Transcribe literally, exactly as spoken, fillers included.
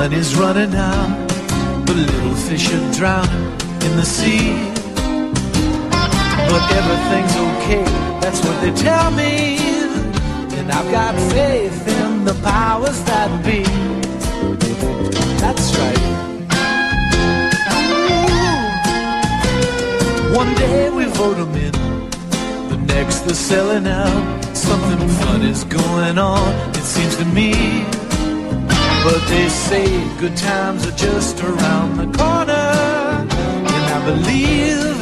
money's running out, the little fish are drowning in the sea. But everything's okay, that's what they tell me, and I've got faith in the powers that be. That's right. Ooh. One day we vote them in, the next they're selling out. Something fun is going on, it seems to me. But they say good times are just around the corner, and I believe